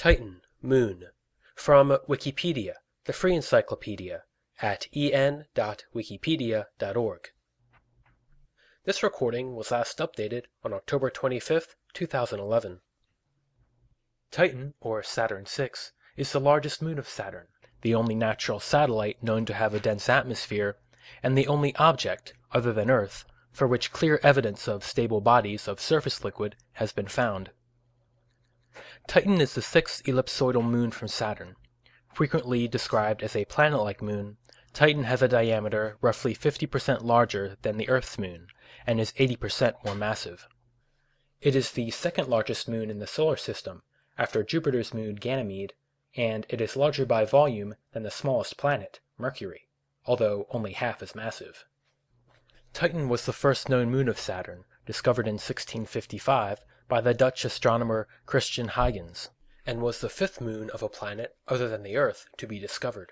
Titan, Moon. From Wikipedia, the free encyclopedia, at en.wikipedia.org. This recording was last updated on October 25th, 2011. Titan, or Saturn VI, is the largest moon of Saturn, the only natural satellite known to have a dense atmosphere, and the only object, other than Earth, for which clear evidence of stable bodies of surface liquid has been found. Titan is the sixth ellipsoidal moon from Saturn. Frequently described as a planet-like moon, Titan has a diameter roughly 50% larger than the Earth's moon, and is 80% more massive. It is the second largest moon in the solar system, after Jupiter's moon Ganymede, and it is larger by volume than the smallest planet, Mercury, although only half as massive. Titan was the first known moon of Saturn, discovered in 1655 by the Dutch astronomer Christian Huygens, and was the fifth moon of a planet other than the Earth to be discovered.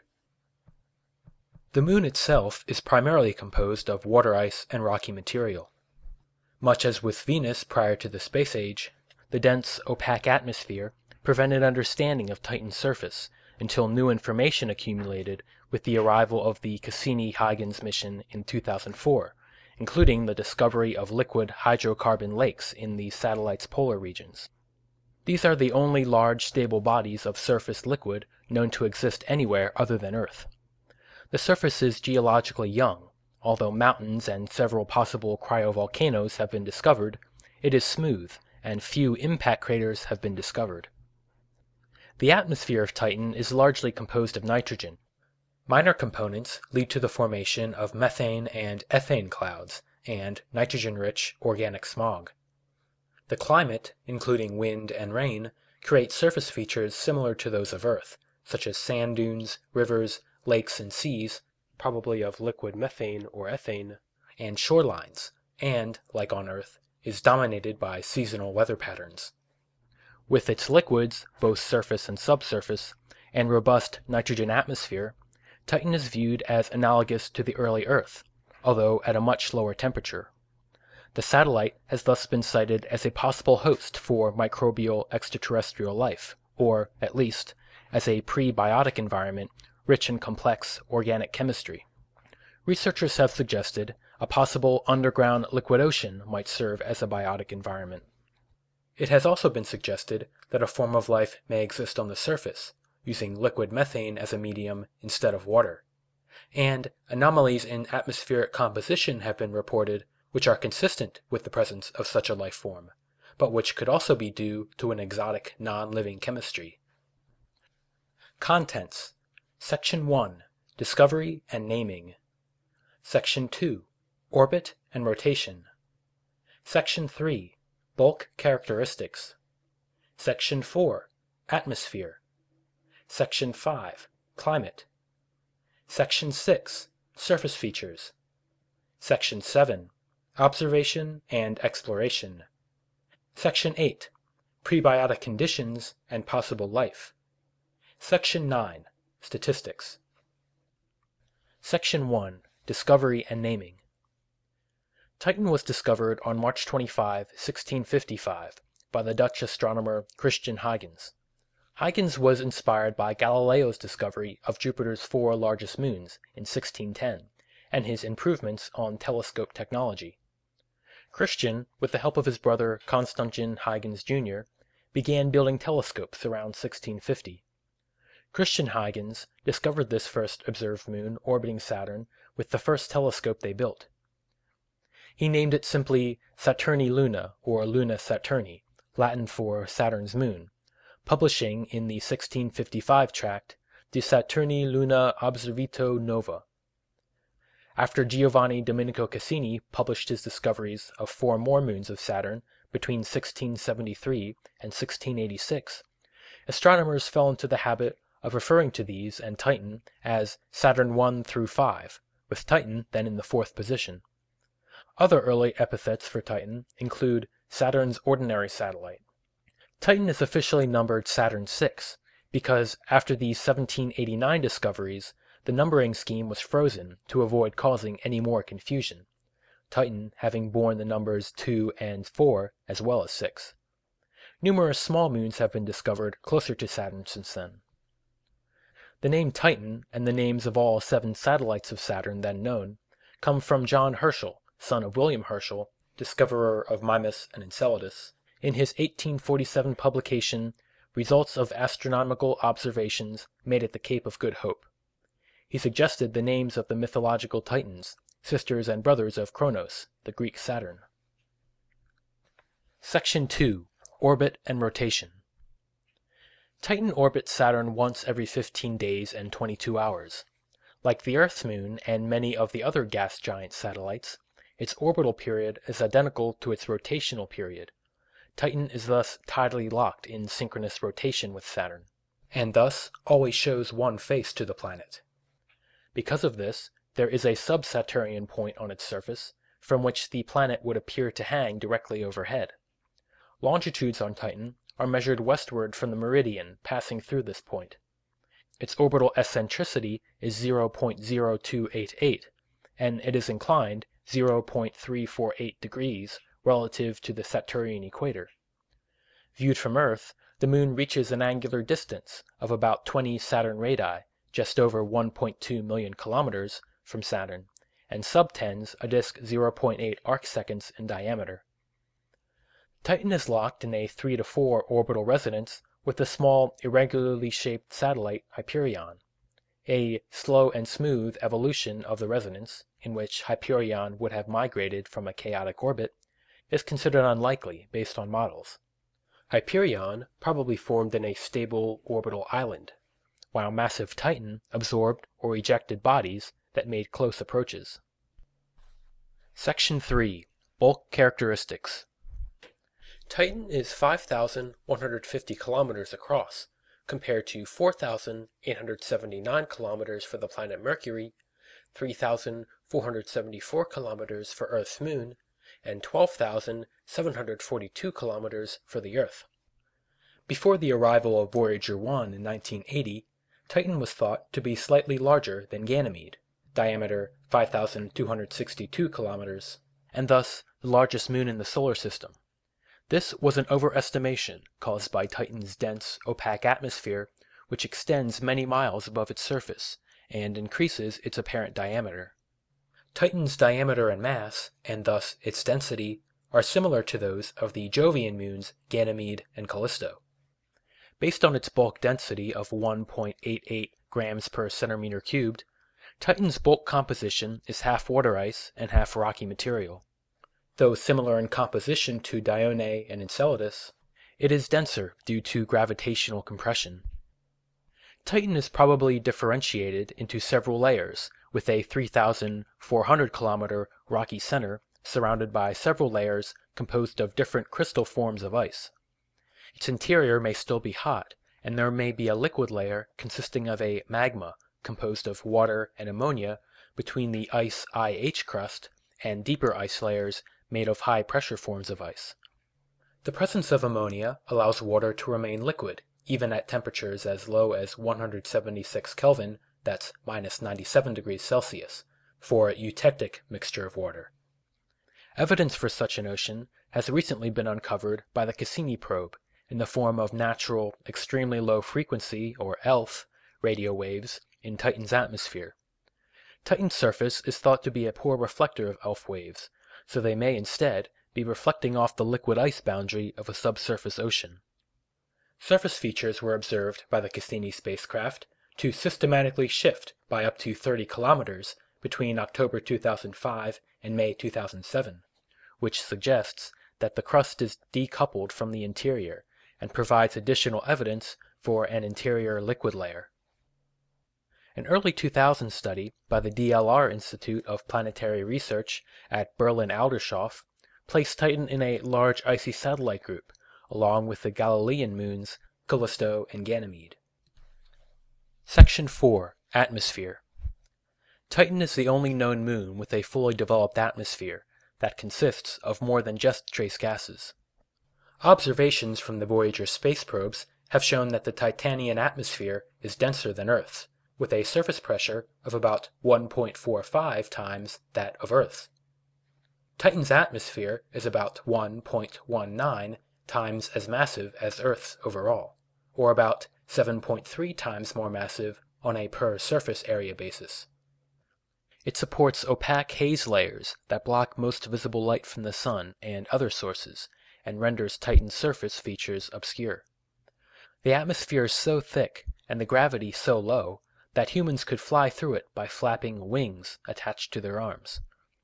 The moon itself is primarily composed of water ice and rocky material. Much as with Venus prior to the space age, the dense, opaque atmosphere prevented understanding of Titan's surface until new information accumulated with the arrival of the Cassini-Huygens mission in 2004, including the discovery of liquid hydrocarbon lakes in the satellite's polar regions. These are the only large stable bodies of surface liquid known to exist anywhere other than Earth. The surface is geologically young. Although mountains and several possible cryovolcanoes have been discovered, it is smooth, and few impact craters have been discovered. The atmosphere of Titan is largely composed of nitrogen. Minor components lead to the formation of methane and ethane clouds, and nitrogen-rich organic smog. The climate, including wind and rain, creates surface features similar to those of Earth, such as sand dunes, rivers, lakes and seas, probably of liquid methane or ethane, and shorelines, and, like on Earth, is dominated by seasonal weather patterns. With its liquids, both surface and subsurface, and robust nitrogen atmosphere, Titan is viewed as analogous to the early Earth, although at a much lower temperature. The satellite has thus been cited as a possible host for microbial extraterrestrial life, or, at least, as a prebiotic environment rich in complex organic chemistry. Researchers have suggested a possible underground liquid ocean might serve as a biotic environment. It has also been suggested that a form of life may exist on the surface, using liquid methane as a medium instead of water. And anomalies in atmospheric composition have been reported which are consistent with the presence of such a life form, but which could also be due to an exotic non-living chemistry. Contents: Section 1. Discovery and Naming. Section 2. Orbit and Rotation. Section 3. Bulk Characteristics. Section 4. Atmosphere. Section 5. Climate. Section 6. Surface Features. Section 7. Observation and Exploration. Section 8. Prebiotic Conditions and Possible Life. Section 9. Statistics. Section 1. Discovery and Naming. Titan was discovered on March 25, 1655, by the Dutch astronomer Christian Huygens. Huygens was inspired by Galileo's discovery of Jupiter's 4 largest moons in 1610, and his improvements on telescope technology. Christian, with the help of his brother Constantin Huygens Jr., began building telescopes around 1650. Christian Huygens discovered this first observed moon orbiting Saturn with the first telescope they built. He named it simply Saturni Luna, or Luna Saturni, Latin for Saturn's moon, publishing in the 1655 tract De Saturni Luna Observito Nova. After Giovanni Domenico Cassini published his discoveries of 4 more moons of Saturn between 1673 and 1686, astronomers fell into the habit of referring to these and Titan as Saturn 1 through 5, with Titan then in the 4th position. Other early epithets for Titan include Saturn's ordinary satellite. Titan is officially numbered Saturn VI because after the 1789 discoveries, the numbering scheme was frozen to avoid causing any more confusion, Titan having borne the numbers 2 and 4 as well as 6. Numerous small moons have been discovered closer to Saturn since then. The name Titan, and the names of all 7 satellites of Saturn then known, come from John Herschel, son of William Herschel, discoverer of Mimas and Enceladus, in his 1847 publication, Results of Astronomical Observations Made at the Cape of Good Hope. He suggested the names of the mythological Titans, sisters and brothers of Kronos, the Greek Saturn. Section 2. Orbit and Rotation. Titan orbits Saturn once every 15 days and 22 hours. Like the Earth's moon and many of the other gas giant satellites, its orbital period is identical to its rotational period. Titan is thus tidally locked in synchronous rotation with Saturn, and thus always shows one face to the planet. Because of this, there is a sub-Saturnian point on its surface, from which the planet would appear to hang directly overhead. Longitudes on Titan are measured westward from the meridian passing through this point. Its orbital eccentricity is 0.0288, and it is inclined 0.348 degrees relative to the Saturnian equator. Viewed from Earth, the Moon reaches an angular distance of about 20 Saturn radii, just over 1.2 million kilometers, from Saturn, and subtends a disk 0.8 arcseconds in diameter. Titan is locked in a 3 to 4 orbital resonance with the small, irregularly shaped satellite Hyperion. A slow and smooth evolution of the resonance, in which Hyperion would have migrated from a chaotic orbit, is considered unlikely based on models. Hyperion probably formed in a stable orbital island, while massive Titan absorbed or ejected bodies that made close approaches. Section 3. Bulk Characteristics. Titan is 5,150 kilometers across, compared to 4,879 kilometers for the planet Mercury, 3,474 kilometers for Earth's moon, and 12,742 kilometers for the Earth. Before the arrival of Voyager 1 in 1980, Titan was thought to be slightly larger than Ganymede, diameter 5,262 kilometers, and thus the largest moon in the solar system. This was an overestimation caused by Titan's dense, opaque atmosphere, which extends many miles above its surface and increases its apparent diameter. Titan's diameter and mass, and thus its density, are similar to those of the Jovian moons Ganymede and Callisto. Based on its bulk density of 1.88 grams per centimeter cubed, Titan's bulk composition is half water ice and half rocky material. Though similar in composition to Dione and Enceladus, it is denser due to gravitational compression. Titan is probably differentiated into several layers, with a 3,400-kilometer rocky center surrounded by several layers composed of different crystal forms of ice. Its interior may still be hot, and there may be a liquid layer consisting of a magma composed of water and ammonia between the ice IH crust and deeper ice layers made of high-pressure forms of ice. The presence of ammonia allows water to remain liquid, even at temperatures as low as 176 Kelvin, that's minus 97 degrees Celsius, for a eutectic mixture of water. Evidence for such an ocean has recently been uncovered by the Cassini probe in the form of natural, extremely low frequency, or ELF, radio waves in Titan's atmosphere. Titan's surface is thought to be a poor reflector of ELF waves, so they may instead be reflecting off the liquid ice boundary of a subsurface ocean. Surface features were observed by the Cassini spacecraft to systematically shift by up to 30 kilometers between October 2005 and May 2007, which suggests that the crust is decoupled from the interior and provides additional evidence for an interior liquid layer. An early 2000 study by the DLR Institute of Planetary Research at Berlin-Aldershausen placed Titan in a large icy satellite group, along with the Galilean moons Callisto and Ganymede. Section 4. Atmosphere. Titan is the only known moon with a fully developed atmosphere that consists of more than just trace gases. Observations from the Voyager space probes have shown that the Titanian atmosphere is denser than Earth's, with a surface pressure of about 1.45 times that of Earth's. Titan's atmosphere is about 1.19 times as massive as Earth's overall, or about 7.3 times more massive on a per-surface area basis. It supports opaque haze layers that block most visible light from the sun and other sources, and renders Titan's surface features obscure. The atmosphere is so thick and the gravity so low that humans could fly through it by flapping wings attached to their arms.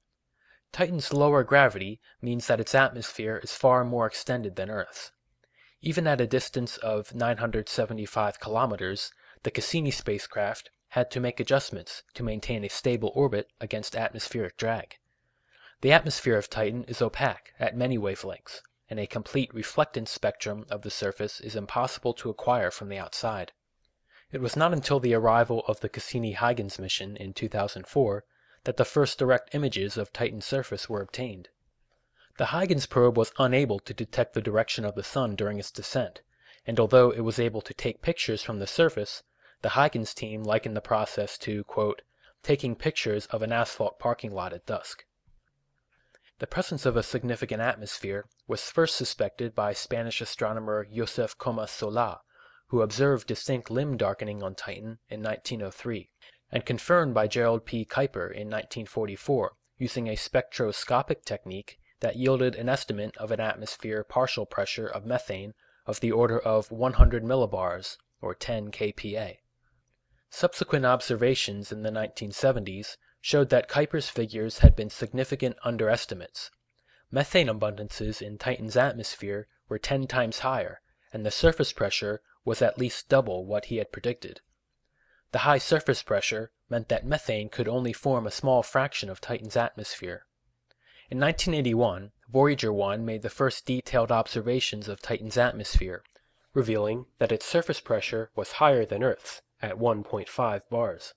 Titan's lower gravity means that its atmosphere is far more extended than Earth's. Even at a distance of 975 kilometers, the Cassini spacecraft had to make adjustments to maintain a stable orbit against atmospheric drag. The atmosphere of Titan is opaque at many wavelengths, and a complete reflectance spectrum of the surface is impossible to acquire from the outside. It was not until the arrival of the Cassini-Huygens mission in 2004 that the first direct images of Titan's surface were obtained. The Huygens probe was unable to detect the direction of the sun during its descent, and although it was able to take pictures from the surface, the Huygens team likened the process to, quote, taking pictures of an asphalt parking lot at dusk. The presence of a significant atmosphere was first suspected by Spanish astronomer Josef Comas Solá, who observed distinct limb darkening on Titan in 1903, and confirmed by Gerald P. Kuiper in 1944 using a spectroscopic technique that yielded an estimate of an atmosphere partial pressure of methane of the order of 100 millibars, or 10 kPa. Subsequent observations in the 1970s showed that Kuiper's figures had been significant underestimates. Methane abundances in Titan's atmosphere were 10 times higher, and the surface pressure was at least double what he had predicted. The high surface pressure meant that methane could only form a small fraction of Titan's atmosphere. In 1981, Voyager 1 made the first detailed observations of Titan's atmosphere, revealing that its surface pressure was higher than Earth's, at 1.5 bars.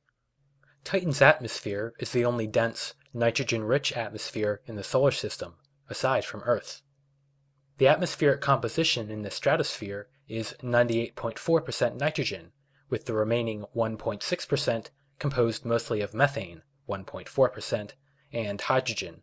Titan's atmosphere is the only dense, nitrogen-rich atmosphere in the solar system, aside from Earth's. The atmospheric composition in the stratosphere is 98.4% nitrogen, with the remaining 1.6% composed mostly of methane, 1.4%, and hydrogen,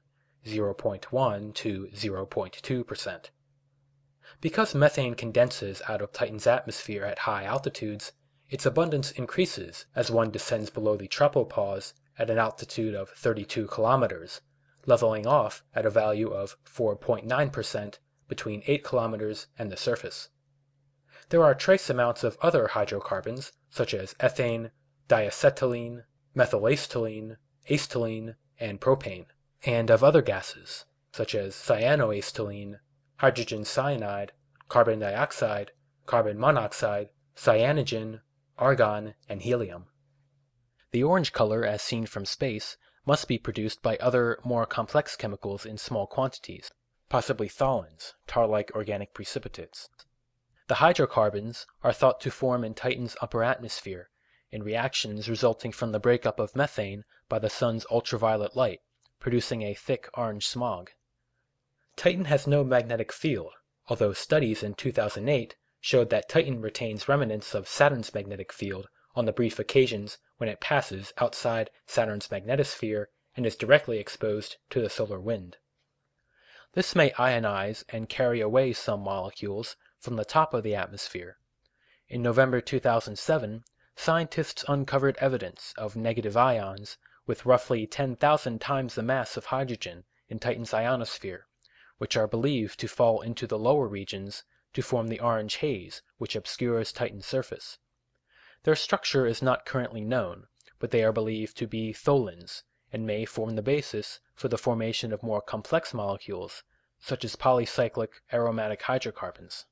0.1 to 0.2%. Because methane condenses out of Titan's atmosphere at high altitudes, its abundance increases as one descends below the tropopause at an altitude of 32 kilometers, leveling off at a value of 4.9% between 8 kilometers and the surface. There are trace amounts of other hydrocarbons, such as ethane, diacetylene, methylacetylene, acetylene, and propane, and of other gases, such as cyanoacetylene, hydrogen cyanide, carbon dioxide, carbon monoxide, cyanogen, argon, and helium. The orange color, as seen from space, must be produced by other, more complex chemicals in small quantities, possibly tholins, tar-like organic precipitates. The hydrocarbons are thought to form in Titan's upper atmosphere, in reactions resulting from the breakup of methane by the sun's ultraviolet light, producing a thick orange smog. Titan has no magnetic field, although studies in 2008 showed that Titan retains remnants of Saturn's magnetic field on the brief occasions when it passes outside Saturn's magnetosphere and is directly exposed to the solar wind. This may ionize and carry away some molecules from the top of the atmosphere. In November 2007, scientists uncovered evidence of negative ions with roughly 10,000 times the mass of hydrogen in Titan's ionosphere, which are believed to fall into the lower regions to form the orange haze which obscures Titan's surface. Their structure is not currently known, but they are believed to be tholins and may form the basis for the formation of more complex molecules, such as polycyclic aromatic hydrocarbons.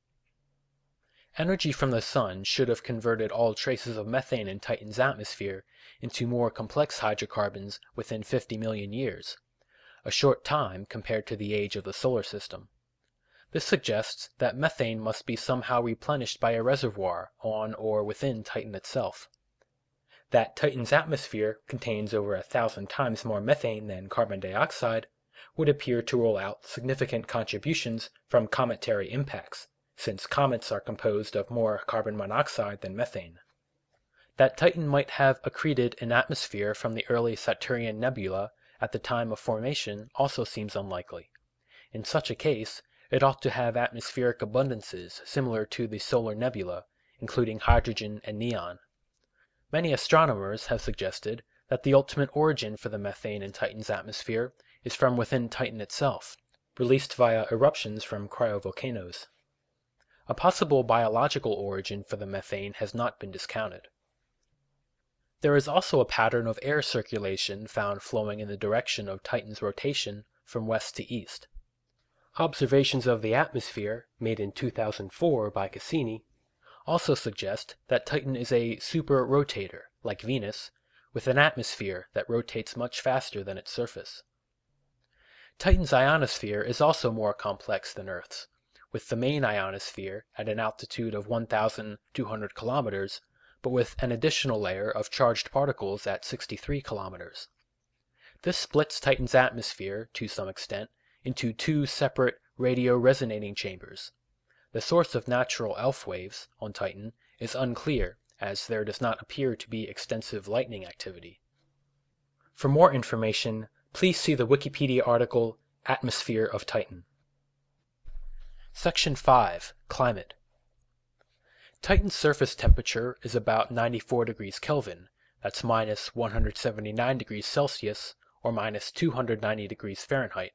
Energy from the sun should have converted all traces of methane in Titan's atmosphere into more complex hydrocarbons within 50 million years, a short time compared to the age of the solar system. This suggests that methane must be somehow replenished by a reservoir on or within Titan itself. That Titan's atmosphere contains over 1,000 times more methane than carbon dioxide would appear to rule out significant contributions from cometary impacts, since comets are composed of more carbon monoxide than methane. That Titan might have accreted an atmosphere from the early Saturnian nebula at the time of formation also seems unlikely. In such a case, It ought to have atmospheric abundances similar to the solar nebula, including hydrogen and neon. Many astronomers have suggested that the ultimate origin for the methane in Titan's atmosphere is from within Titan itself, released via eruptions from cryovolcanoes. A possible biological origin for the methane has not been discounted. There is also a pattern of air circulation found flowing in the direction of Titan's rotation from west to east. Observations of the atmosphere, made in 2004 by Cassini, also suggest that Titan is a super-rotator, like Venus, with an atmosphere that rotates much faster than its surface. Titan's ionosphere is also more complex than Earth's, with the main ionosphere at an altitude of 1,200 kilometers, but with an additional layer of charged particles at 63 kilometers. This splits Titan's atmosphere, to some extent, into two separate radio-resonating chambers. The source of natural ELF waves on Titan is unclear, as there does not appear to be extensive lightning activity. For more information, please see the Wikipedia article Atmosphere of Titan. Section 5. Climate. Titan's surface temperature is about 94 degrees Kelvin, that's minus 179 degrees Celsius, or minus 290 degrees Fahrenheit.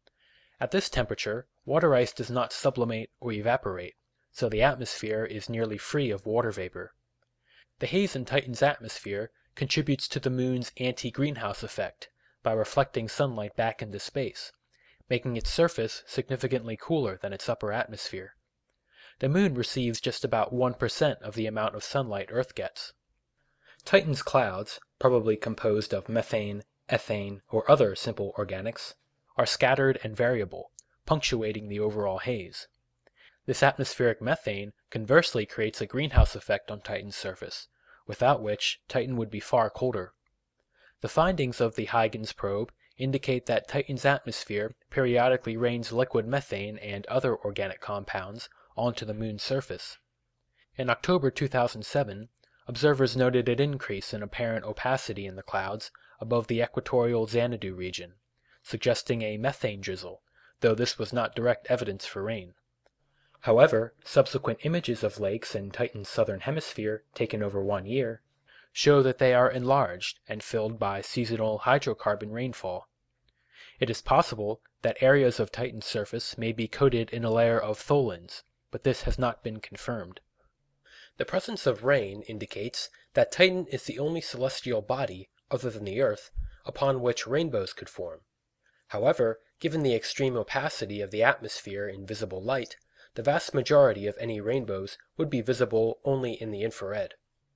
At this temperature, water ice does not sublimate or evaporate, so the atmosphere is nearly free of water vapor. The haze in Titan's atmosphere contributes to the Moon's anti-greenhouse effect by reflecting sunlight back into space, making its surface significantly cooler than its upper atmosphere. The Moon receives just about 1% of the amount of sunlight Earth gets. Titan's clouds, probably composed of methane, ethane, or other simple organics, are scattered and variable, punctuating the overall haze. This atmospheric methane conversely creates a greenhouse effect on Titan's surface, without which Titan would be far colder. The findings of the Huygens probe indicate that Titan's atmosphere periodically rains liquid methane and other organic compounds onto the Moon's surface. In October 2007, observers noted an increase in apparent opacity in the clouds above the equatorial Xanadu region, suggesting a methane drizzle, though this was not direct evidence for rain. However, subsequent images of lakes in Titan's southern hemisphere, taken over 1 year, show that they are enlarged and filled by seasonal hydrocarbon rainfall. It is possible that areas of Titan's surface may be coated in a layer of tholins, but this has not been confirmed. The presence of rain indicates that Titan is the only celestial body, other than the Earth, upon which rainbows could form. However, given the extreme opacity of the atmosphere in visible light, the vast majority of any rainbows would be visible only in the infrared.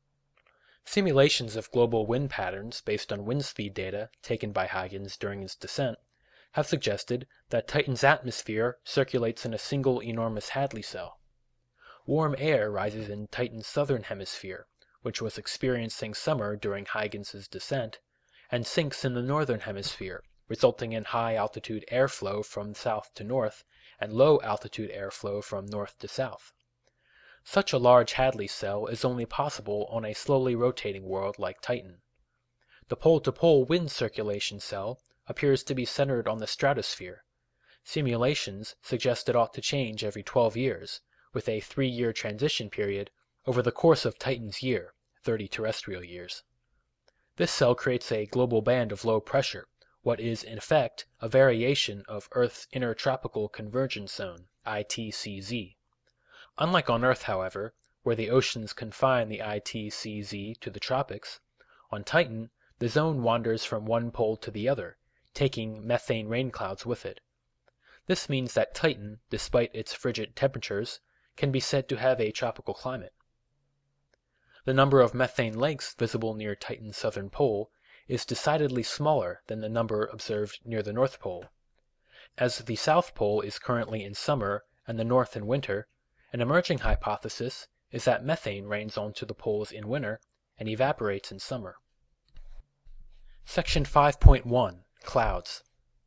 Simulations of global wind patterns based on wind speed data taken by Huygens during its descent have suggested that Titan's atmosphere circulates in a single enormous Hadley cell. Warm air rises in Titan's southern hemisphere, which was experiencing summer during Huygens' descent, and sinks in the northern hemisphere, resulting in high-altitude airflow from south to north and low-altitude airflow from north to south. Such a large Hadley cell is only possible on a slowly rotating world like Titan. The pole-to-pole wind circulation cell appears to be centered on the stratosphere. Simulations suggest it ought to change every 12 years, with a 3-year transition period over the course of Titan's year, 30 terrestrial years. This cell creates a global band of low pressure, what is in effect a variation of Earth's Intertropical Convergence Zone, ITCZ. Unlike on Earth, however, where the oceans confine the ITCZ to the tropics, on Titan the zone wanders from one pole to the other, taking methane rain clouds with it. This means that Titan, despite its frigid temperatures, can be said to have a tropical climate. The number of methane lakes visible near Titan's southern pole is decidedly smaller than the number observed near the North Pole. As the South Pole is currently in summer and the North in winter, an emerging hypothesis is that methane rains onto the poles in winter and evaporates in summer. Section 5.1. Clouds.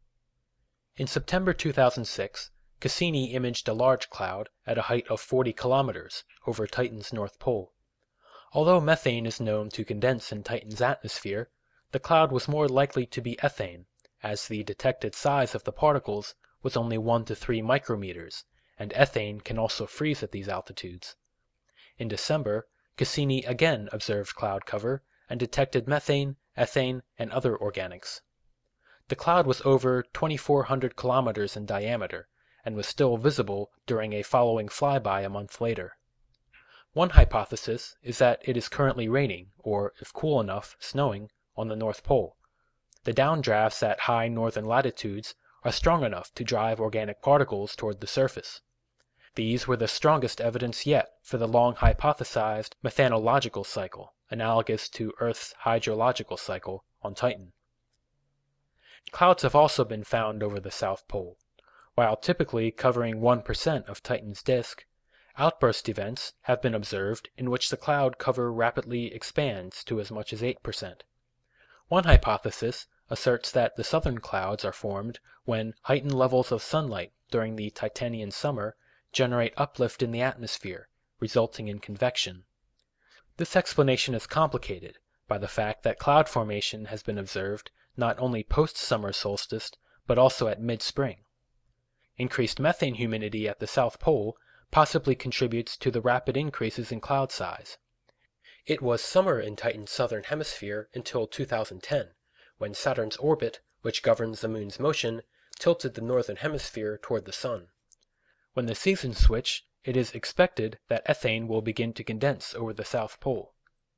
In September 2006, Cassini imaged a large cloud at a height of 40 kilometers over Titan's North Pole. Although methane is known to condense in Titan's atmosphere, the cloud was more likely to be ethane, as the detected size of the particles was only 1 to 3 micrometers, and ethane can also freeze at these altitudes. In December, Cassini again observed cloud cover and detected methane, ethane, and other organics. The cloud was over 2,400 kilometers in diameter and was still visible during a following flyby a month later. One hypothesis is that it is currently raining, or, if cool enough, snowing, on the North Pole. The downdrafts at high northern latitudes are strong enough to drive organic particles toward the surface. These were the strongest evidence yet for the long hypothesized methanological cycle, analogous to Earth's hydrological cycle on Titan. Clouds have also been found over the South Pole. While typically covering 1% of Titan's disk, outburst events have been observed in which the cloud cover rapidly expands to as much as 8%. One hypothesis asserts that the southern clouds are formed when heightened levels of sunlight during the Titanian summer generate uplift in the atmosphere, resulting in convection. This explanation is complicated by the fact that cloud formation has been observed not only post-summer solstice, but also at mid-spring. Increased methane humidity at the South Pole possibly contributes to the rapid increases in cloud size. It was summer in Titan's southern hemisphere until 2010, when Saturn's orbit, which governs the Moon's motion, tilted the northern hemisphere toward the Sun. When the seasons switch, it is expected that ethane will begin to condense over the South Pole.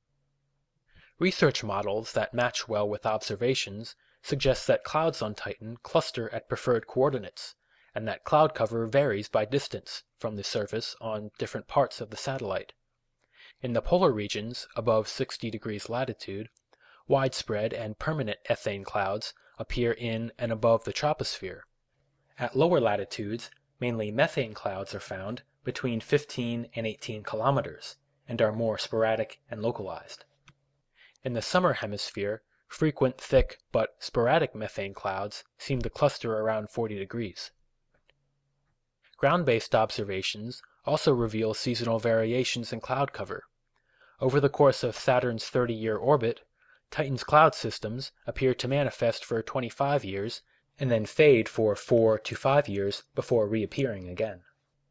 Research models that match well with observations suggest that clouds on Titan cluster at preferred coordinates, and that cloud cover varies by distance from the surface on different parts of the satellite. In the polar regions above 60 degrees latitude, widespread and permanent ethane clouds appear in and above the troposphere. At lower latitudes, mainly methane clouds are found between 15 and 18 kilometers, and are more sporadic and localized. In the summer hemisphere, frequent thick but sporadic methane clouds seem to cluster around 40 degrees. Ground-based observations also reveal seasonal variations in cloud cover. Over the course of Saturn's 30-year orbit, Titan's cloud systems appear to manifest for 25 years and then fade for 4 to 5 years before reappearing again.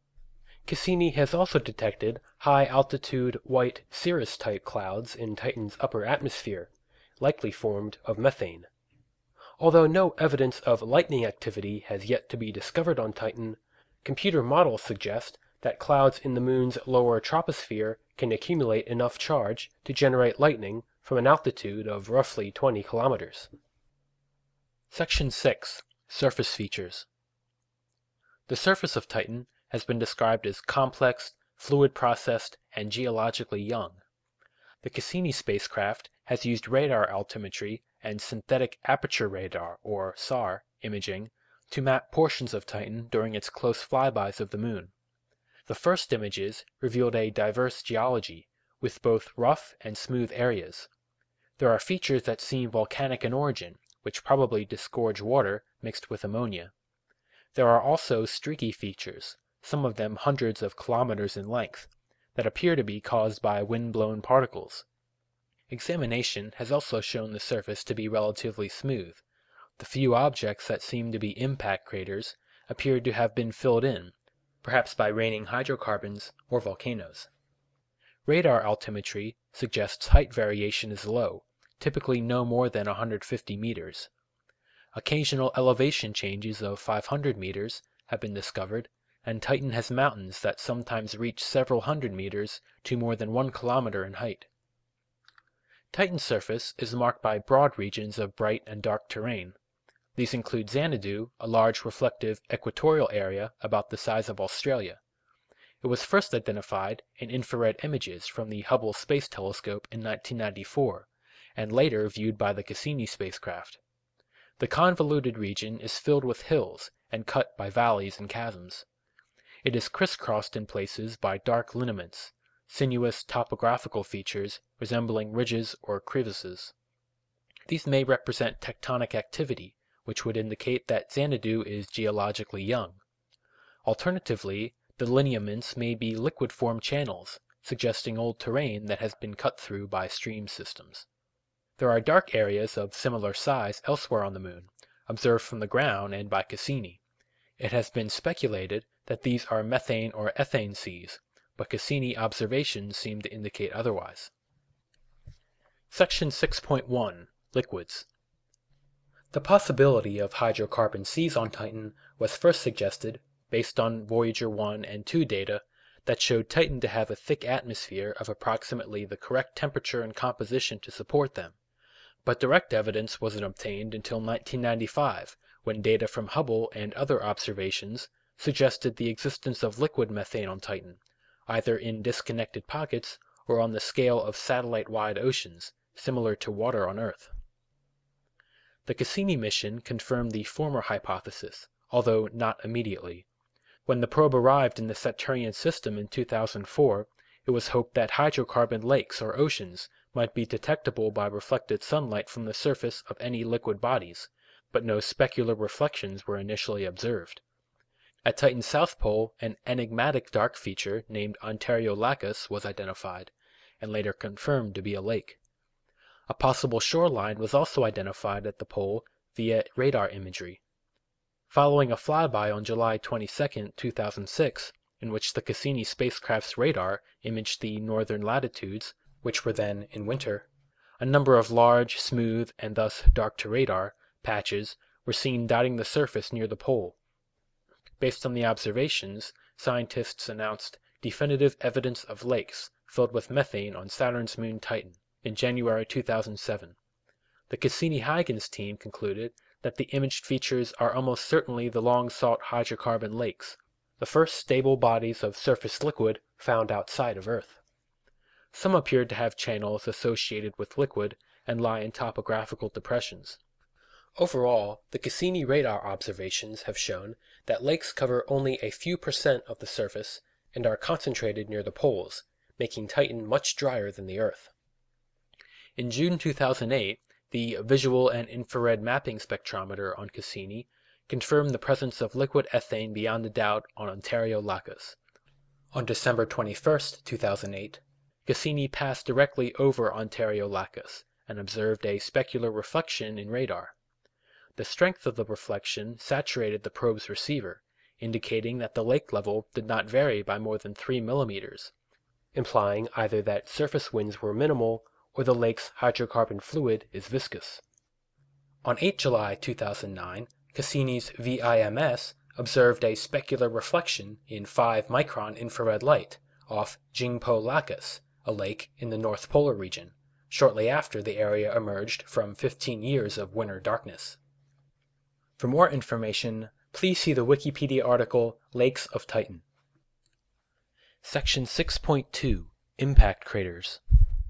Cassini has also detected high-altitude white cirrus-type clouds in Titan's upper atmosphere, likely formed of methane. Although no evidence of lightning activity has yet to be discovered on Titan, computer models suggest that clouds in the Moon's lower troposphere can accumulate enough charge to generate lightning from an altitude of roughly 20 kilometers. Section 6. Surface Features. The surface of Titan has been described as complex, fluid-processed, and geologically young. The Cassini spacecraft has used radar altimetry and synthetic aperture radar, or SAR, imaging to map portions of Titan during its close flybys of the Moon. The first images revealed a diverse geology, with both rough and smooth areas. There are features that seem volcanic in origin, which probably disgorge water mixed with ammonia. There are also streaky features, some of them hundreds of kilometers in length, that appear to be caused by wind-blown particles. Examination has also shown the surface to be relatively smooth. The few objects that seem to be impact craters appear to have been filled in, perhaps by raining hydrocarbons or volcanoes. Radar altimetry suggests height variation is low, typically no more than 150 meters. Occasional elevation changes of 500 meters have been discovered, and Titan has mountains that sometimes reach several hundred meters to more than 1 kilometer in height. Titan's surface is marked by broad regions of bright and dark terrain. These include Xanadu, a large reflective equatorial area about the size of Australia. It was first identified in infrared images from the Hubble Space Telescope in 1994, and later viewed by the Cassini spacecraft. The convoluted region is filled with hills and cut by valleys and chasms. It is crisscrossed in places by dark lineaments, sinuous topographical features resembling ridges or crevices. These may represent tectonic activity, which would indicate that Xanadu is geologically young. Alternatively, the lineaments may be liquid-form channels, suggesting old terrain that has been cut through by stream systems. There are dark areas of similar size elsewhere on the Moon, observed from the ground and by Cassini. It has been speculated that these are methane or ethane seas, but Cassini observations seem to indicate otherwise. Section 6.1 Liquids. The possibility of hydrocarbon seas on Titan was first suggested based on Voyager 1 and 2 data that showed Titan to have a thick atmosphere of approximately the correct temperature and composition to support them, but direct evidence wasn't obtained until 1995, when data from Hubble and other observations suggested the existence of liquid methane on Titan, either in disconnected pockets or on the scale of satellite-wide oceans, similar to water on Earth. The Cassini mission confirmed the former hypothesis, although not immediately. When the probe arrived in the Saturnian system in 2004, it was hoped that hydrocarbon lakes or oceans might be detectable by reflected sunlight from the surface of any liquid bodies, but no specular reflections were initially observed. At Titan's south pole, an enigmatic dark feature named Ontario Lacus was identified, and later confirmed to be a lake. A possible shoreline was also identified at the pole via radar imagery. Following a flyby on July 22, 2006, in which the Cassini spacecraft's radar imaged the northern latitudes, which were then in winter, a number of large, smooth, and thus dark-to-radar, patches were seen dotting the surface near the pole. Based on the observations, scientists announced definitive evidence of lakes filled with methane on Saturn's moon Titan in January 2007. The Cassini-Huygens team concluded that the imaged features are almost certainly the long-sought hydrocarbon lakes, the first stable bodies of surface liquid found outside of Earth. Some appeared to have channels associated with liquid and lie in topographical depressions. Overall, the Cassini radar observations have shown that lakes cover only a few percent of the surface and are concentrated near the poles, making Titan much drier than the Earth. In June 2008, the Visual and Infrared Mapping Spectrometer on Cassini confirmed the presence of liquid ethane beyond a doubt on Ontario Lacus. On December 21, 2008, Cassini passed directly over Ontario Lacus and observed a specular reflection in radar. The strength of the reflection saturated the probe's receiver, indicating that the lake level did not vary by more than 3 millimeters, implying either that surface winds were minimal or the lake's hydrocarbon fluid is viscous. On 8 July 2009, Cassini's VIMS observed a specular reflection in 5-micron infrared light off Jingpo Lacus, a lake in the North Polar region, shortly after the area emerged from 15 years of winter darkness. For more information, please see the Wikipedia article Lakes of Titan. Section 6.2 Impact Craters.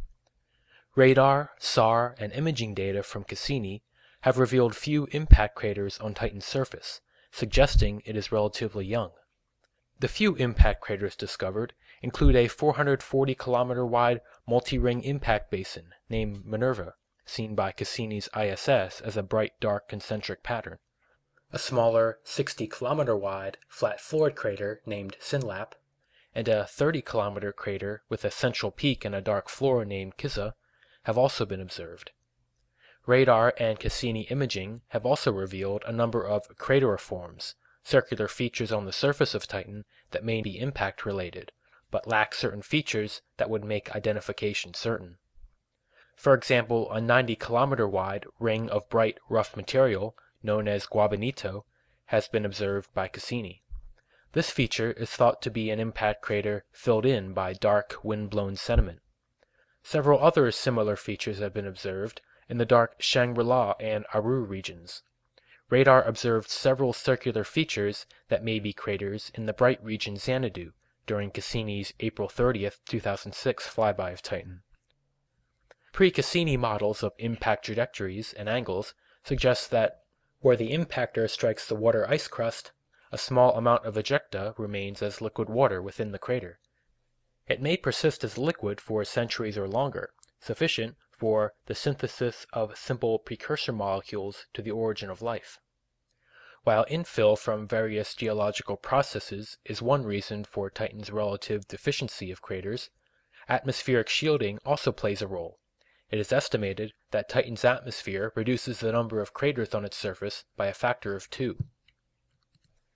Radar, SAR, and imaging data from Cassini have revealed few impact craters on Titan's surface, suggesting it is relatively young. The few impact craters discovered include a 440-kilometer-wide multi-ring impact basin named Minerva, seen by Cassini's ISS as a bright dark concentric pattern, a smaller 60-kilometer-wide flat-floored crater named Synlap, and a 30-kilometer crater with a central peak and a dark floor named Kissa have also been observed. Radar and Cassini imaging have also revealed a number of crateriforms, circular features on the surface of Titan that may be impact-related, but lack certain features that would make identification certain. For example, a 90-kilometer-wide ring of bright, rough material, known as Guabanito, has been observed by Cassini. This feature is thought to be an impact crater filled in by dark, wind-blown sediment. Several other similar features have been observed in the dark Shangri-La and Aru regions. Radar observed several circular features that may be craters in the bright region Xanadu during Cassini's April 30, 2006 flyby of Titan. Pre-Cassini models of impact trajectories and angles suggest that where the impactor strikes the water ice crust, a small amount of ejecta remains as liquid water within the crater. It may persist as liquid for centuries or longer, sufficient for the synthesis of simple precursor molecules to the origin of life. While infill from various geological processes is one reason for Titan's relative deficiency of craters, atmospheric shielding also plays a role. It is estimated that Titan's atmosphere reduces the number of craters on its surface by a factor of 2.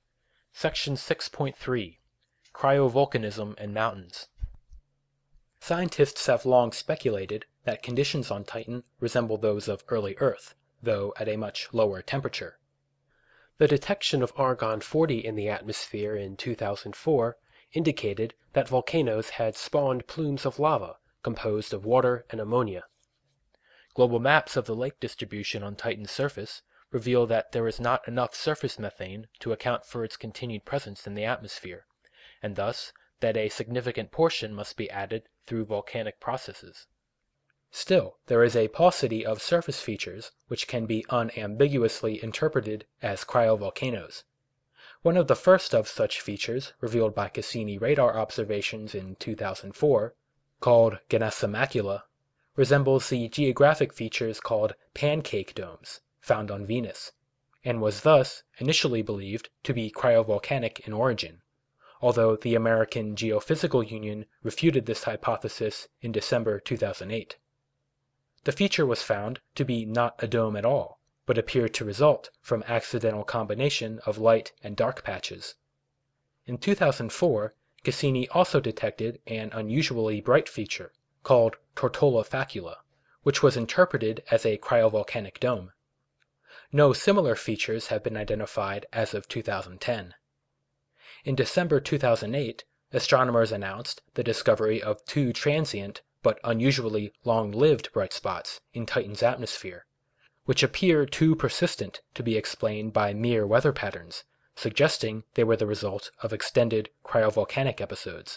Section 6.3 Cryovolcanism and Mountains. Scientists have long speculated that conditions on Titan resemble those of early Earth, though at a much lower temperature. The detection of argon-40 in the atmosphere in 2004 indicated that volcanoes had spawned plumes of lava composed of water and ammonia. Global maps of the lake distribution on Titan's surface reveal that there is not enough surface methane to account for its continued presence in the atmosphere, and thus that a significant portion must be added through volcanic processes. Still, there is a paucity of surface features which can be unambiguously interpreted as cryovolcanoes. One of the first of such features, revealed by Cassini radar observations in 2004, called Ganessa macula, resembles the geographic features called pancake domes, found on Venus, and was thus initially believed to be cryovolcanic in origin, although the American Geophysical Union refuted this hypothesis in December 2008. The feature was found to be not a dome at all, but appeared to result from accidental combination of light and dark patches. In 2004, Cassini also detected an unusually bright feature, called Tortola Facula, which was interpreted as a cryovolcanic dome. No similar features have been identified as of 2010. In December 2008, astronomers announced the discovery of two transient but unusually long-lived bright spots in Titan's atmosphere, which appear too persistent to be explained by mere weather patterns, suggesting they were the result of extended cryovolcanic episodes.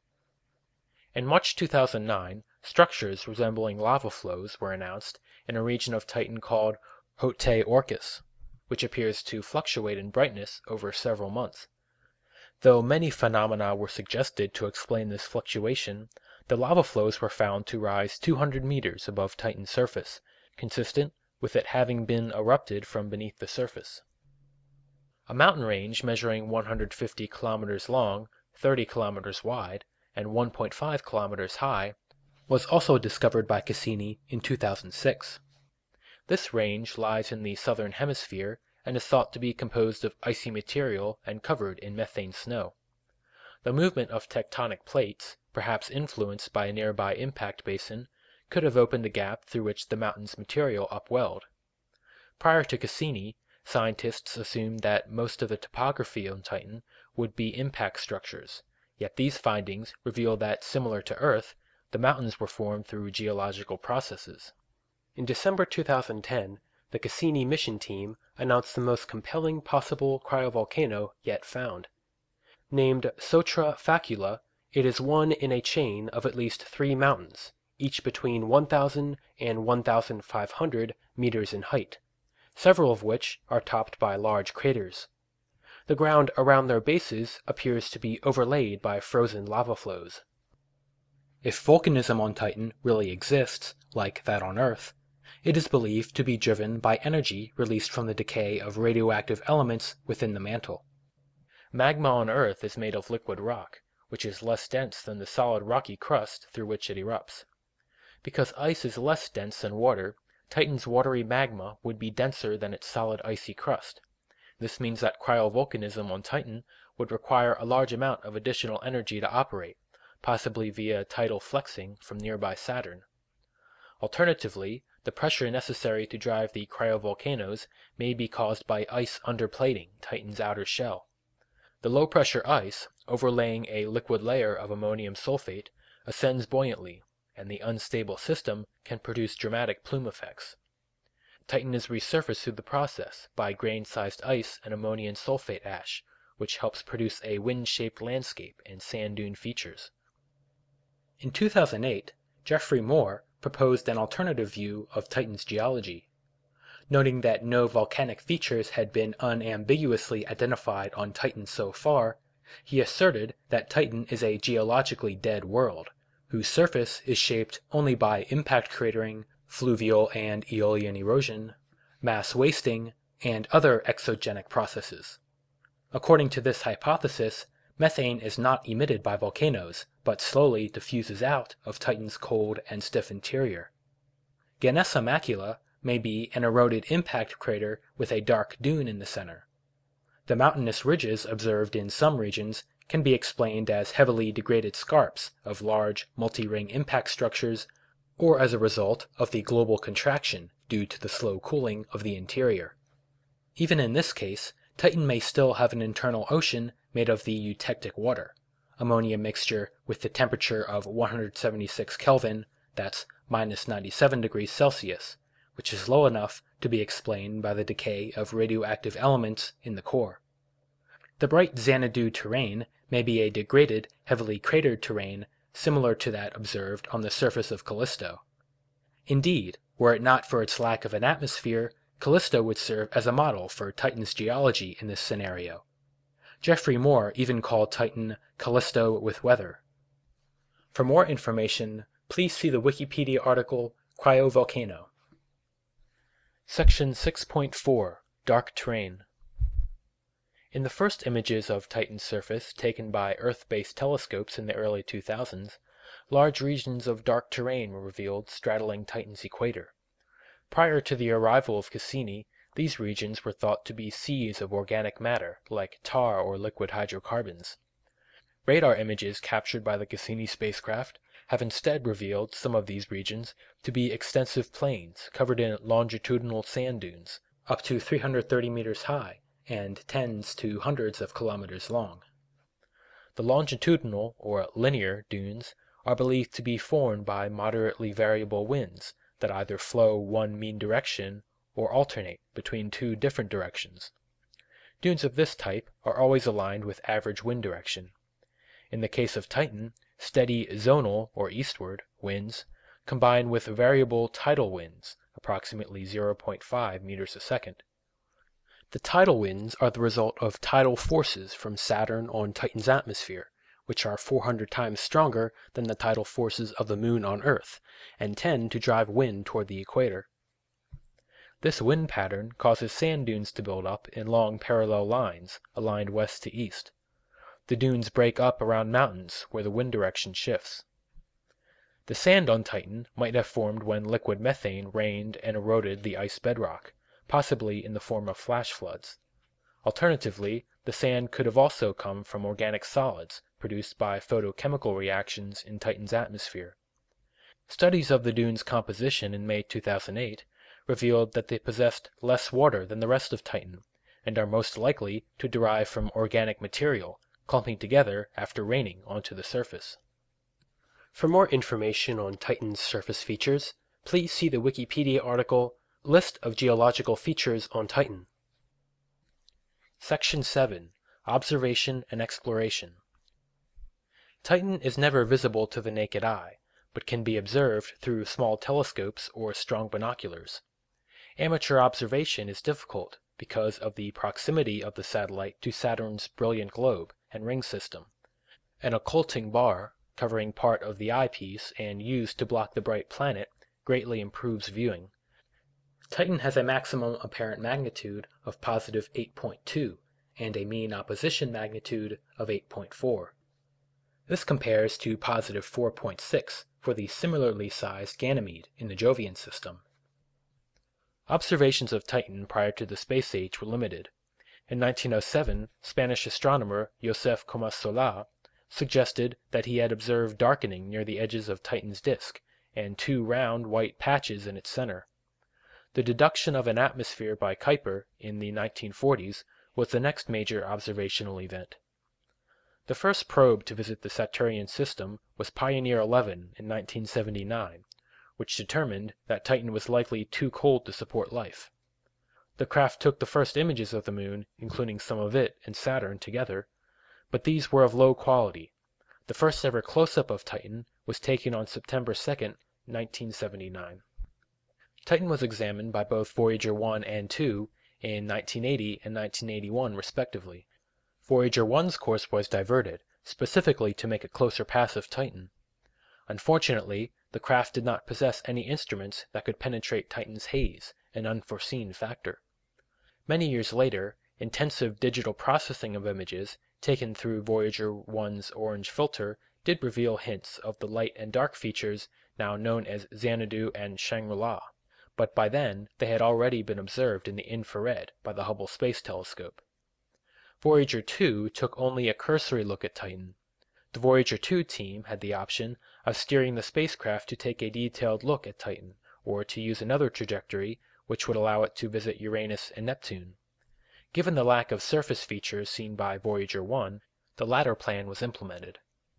In March 2009, structures resembling lava flows were announced in a region of Titan called Haute Orcus, which appears to fluctuate in brightness over several months. Though many phenomena were suggested to explain this fluctuation, the lava flows were found to rise 200 meters above Titan's surface, consistent with it having been erupted from beneath the surface. A mountain range measuring 150 kilometers long, 30 kilometers wide, and 1.5 kilometers high was also discovered by Cassini in 2006. This range lies in the southern hemisphere and is thought to be composed of icy material and covered in methane snow. The movement of tectonic plates, perhaps influenced by a nearby impact basin, could have opened the gap through which the mountain's material upwelled. Prior to Cassini, scientists assumed that most of the topography on Titan would be impact structures, yet these findings reveal that, similar to Earth, the mountains were formed through geological processes. In December 2010, the Cassini mission team announced the most compelling possible cryovolcano yet found. Named Sotra Facula, it is one in a chain of at least 3 mountains, each between 1,000 and 1,500 meters in height, several of which are topped by large craters. The ground around their bases appears to be overlaid by frozen lava flows. If volcanism on Titan really exists, like that on Earth, it is believed to be driven by energy released from the decay of radioactive elements within the mantle. Magma on Earth is made of liquid rock, which is less dense than the solid rocky crust through which it erupts. Because ice is less dense than water, Titan's watery magma would be denser than its solid icy crust. This means that cryovolcanism on Titan would require a large amount of additional energy to operate, possibly via tidal flexing from nearby Saturn. Alternatively, the pressure necessary to drive the cryovolcanoes may be caused by ice underplating Titan's outer shell. The low-pressure ice, overlaying a liquid layer of ammonium sulfate, ascends buoyantly, and the unstable system can produce dramatic plume effects. Titan is resurfaced through the process by grain-sized ice and ammonium sulfate ash, which helps produce a wind-shaped landscape and sand dune features. In 2008, Geoffrey Moore proposed an alternative view of Titan's geology. Noting that no volcanic features had been unambiguously identified on Titan so far, he asserted that Titan is a geologically dead world, whose surface is shaped only by impact cratering, fluvial and aeolian erosion, mass wasting, and other exogenic processes. According to this hypothesis, methane is not emitted by volcanoes, but slowly diffuses out of Titan's cold and stiff interior. Ganessa macula may be an eroded impact crater with a dark dune in the center. The mountainous ridges observed in some regions can be explained as heavily degraded scarps of large multi-ring impact structures, or as a result of the global contraction due to the slow cooling of the interior. Even in this case, Titan may still have an internal ocean made of the eutectic water, ammonia mixture with the temperature of 176 Kelvin, that's minus 97 degrees Celsius, which is low enough to be explained by the decay of radioactive elements in the core. The bright Xanadu terrain may be a degraded, heavily cratered terrain similar to that observed on the surface of Callisto. Indeed, were it not for its lack of an atmosphere, Callisto would serve as a model for Titan's geology in this scenario. Geoffrey Moore even called Titan Callisto with weather. For more information, please see the Wikipedia article Cryovolcano. Section 6.4 Dark Terrain. In the first images of Titan's surface taken by Earth-based telescopes in the early 2000s, large regions of dark terrain were revealed straddling Titan's equator. Prior to the arrival of Cassini, these regions were thought to be seas of organic matter, like tar or liquid hydrocarbons. Radar images captured by the Cassini spacecraft have instead revealed some of these regions to be extensive plains covered in longitudinal sand dunes, up to 330 meters high and tens to hundreds of kilometers long. The longitudinal, or linear, dunes are believed to be formed by moderately variable winds that either flow one mean direction or alternate between two different directions. Dunes of this type are always aligned with average wind direction. In the case of Titan, steady zonal, or eastward, winds combine with variable tidal winds, approximately 0.5 meters a second. The tidal winds are the result of tidal forces from Saturn on Titan's atmosphere, which are 400 times stronger than the tidal forces of the Moon on Earth, and tend to drive wind toward the equator. This wind pattern causes sand dunes to build up in long parallel lines, aligned west to east. The dunes break up around mountains where the wind direction shifts. The sand on Titan might have formed when liquid methane rained and eroded the ice bedrock, possibly in the form of flash floods. Alternatively, the sand could have also come from organic solids produced by photochemical reactions in Titan's atmosphere. Studies of the dunes' composition in May 2008 revealed that they possessed less water than the rest of Titan, and are most likely to derive from organic material clumping together after raining onto the surface. For more information on Titan's surface features, please see the Wikipedia article List of Geological Features on Titan. Section 7. Observation and Exploration. Titan is never visible to the naked eye, but can be observed through small telescopes or strong binoculars. Amateur observation is difficult because of the proximity of the satellite to Saturn's brilliant globe and ring system. An occulting bar, covering part of the eyepiece and used to block the bright planet, greatly improves viewing. Titan has a maximum apparent magnitude of positive 8.2 and a mean opposition magnitude of 8.4. This compares to positive 4.6 for the similarly sized Ganymede in the Jovian system. Observations of Titan prior to the space age were limited. In 1907, Spanish astronomer Josep Comas Solà suggested that he had observed darkening near the edges of Titan's disk and two round white patches in its center. The deduction of an atmosphere by Kuiper in the 1940s was the next major observational event. The first probe to visit the Saturnian system was Pioneer 11 in 1979, which determined that Titan was likely too cold to support life. The craft took the first images of the Moon, including some of it and Saturn together, but these were of low quality. The first ever close-up of Titan was taken on September 2, 1979. Titan was examined by both Voyager 1 and 2 in 1980 and 1981 respectively. Voyager 1's course was diverted, specifically to make a closer pass of Titan. Unfortunately, the craft did not possess any instruments that could penetrate Titan's haze, an unforeseen factor. Many years later, intensive digital processing of images taken through Voyager 1's orange filter did reveal hints of the light and dark features now known as Xanadu and Shangri-La, but by then they had already been observed in the infrared by the Hubble Space Telescope. Voyager 2 took only a cursory look at Titan. The Voyager 2 team had the option of steering the spacecraft to take a detailed look at Titan, or to use another trajectory which would allow it to visit Uranus and Neptune. Given the lack of surface features seen by Voyager 1, the latter plan was implemented.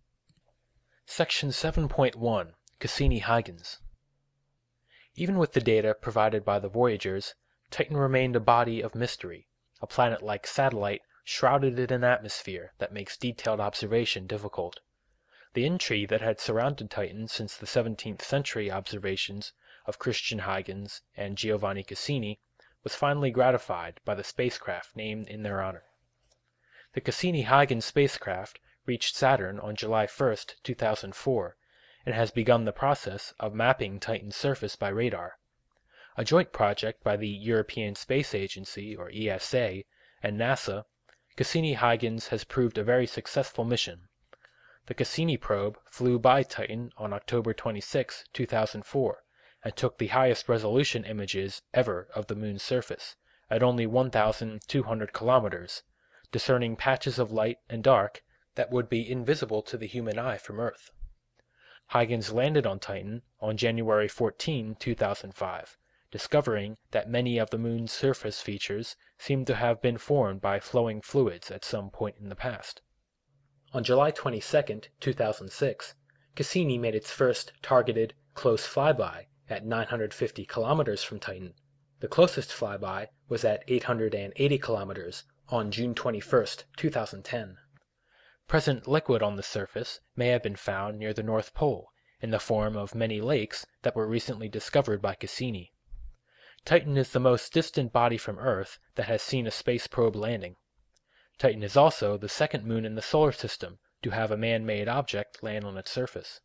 Section 7.1 Cassini-Huygens. Even with the data provided by the Voyagers, Titan remained a body of mystery, a planet-like satellite shrouded in an atmosphere that makes detailed observation difficult. The intrigue that had surrounded Titan since the 17th century observations of Christian Huygens and Giovanni Cassini was finally gratified by the spacecraft named in their honor. The Cassini-Huygens spacecraft reached Saturn on July 1, 2004, and has begun the process of mapping Titan's surface by radar. A joint project by the European Space Agency, or ESA, and NASA, Cassini-Huygens has proved a very successful mission. The Cassini probe flew by Titan on October 26, 2004, and took the highest resolution images ever of the Moon's surface, at only 1,200 kilometers, discerning patches of light and dark that would be invisible to the human eye from Earth. Huygens landed on Titan on January 14, 2005, discovering that many of the Moon's surface features seem to have been formed by flowing fluids at some point in the past. On July 22, 2006, Cassini made its first targeted close flyby at 950 kilometers from Titan. The closest flyby was at 880 kilometers on June 21, 2010. Present liquid on the surface may have been found near the North Pole, in the form of many lakes that were recently discovered by Cassini. Titan is the most distant body from Earth that has seen a space probe landing. Titan is also the second moon in the solar system to have a man-made object land on its surface.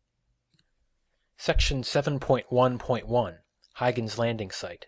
Section 7.1.1 Huygens Landing Site.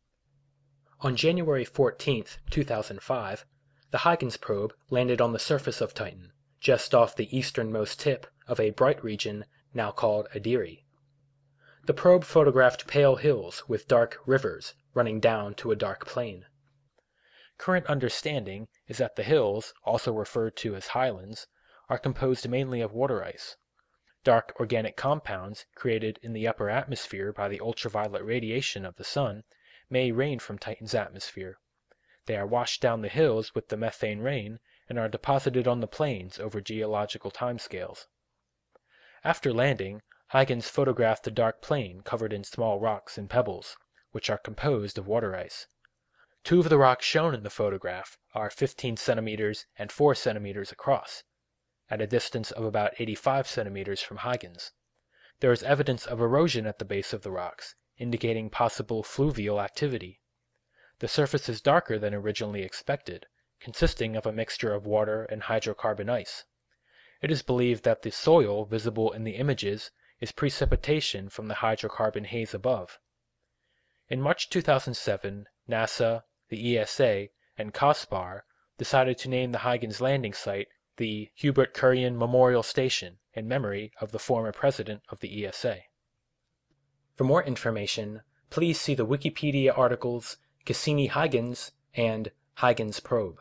On January 14, 2005, the Huygens probe landed on the surface of Titan, just off the easternmost tip of a bright region now called Adiri. The probe photographed pale hills with dark rivers running down to a dark plain. Current understanding is that the hills, also referred to as highlands, are composed mainly of water ice. Dark organic compounds created in the upper atmosphere by the ultraviolet radiation of the sun may rain from Titan's atmosphere. They are washed down the hills with the methane rain and are deposited on the plains over geological timescales. After landing, Huygens photographed the dark plain covered in small rocks and pebbles, which are composed of water ice. Two of the rocks shown in the photograph are 15 centimeters and 4 centimeters across, at a distance of about 85 centimeters from Huygens. There is evidence of erosion at the base of the rocks, indicating possible fluvial activity. The surface is darker than originally expected, consisting of a mixture of water and hydrocarbon ice. It is believed that the soil visible in the images is precipitation from the hydrocarbon haze above. In March 2007, NASA, the ESA, and COSPAR decided to name the Huygens landing site the Hubert Curien Memorial Station in memory of the former president of the ESA. For more information, please see the Wikipedia articles Cassini-Huygens and Huygens probe.